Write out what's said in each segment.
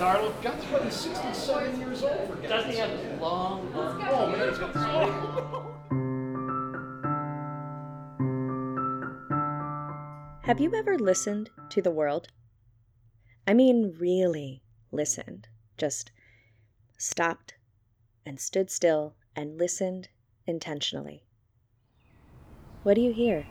Darla. God's what, he's 67 years old for Doesn't he have this long, Oh man, he's got this. Have you ever listened to the world? I mean, really listened. Just stopped and stood still and listened intentionally. What do you hear?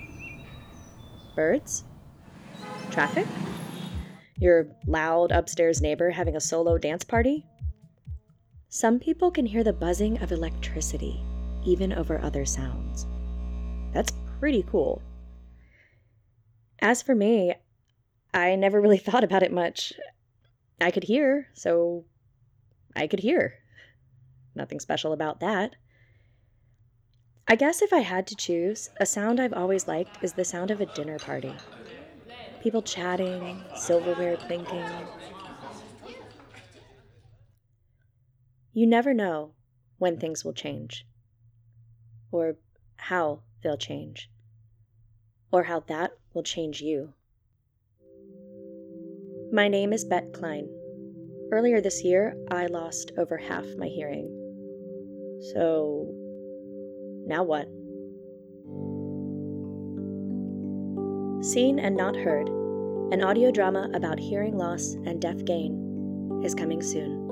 Birds? Traffic? Your loud upstairs neighbor having a solo dance party? Some people can hear the buzzing of electricity, even over other sounds. That's pretty cool. As for me, I never really thought about it much. I could hear, so I could hear. Nothing special about that. I guess if I had to choose, a sound I've always liked is the sound of a dinner party. People chatting, silverware clinking. You never know when things will change, or how they'll change, or how that will change you. My name is Bet Klein. Earlier this year, I lost over half my hearing. So, now what? Seen and Not Heard, an audio drama about hearing loss and deaf gain, is coming soon.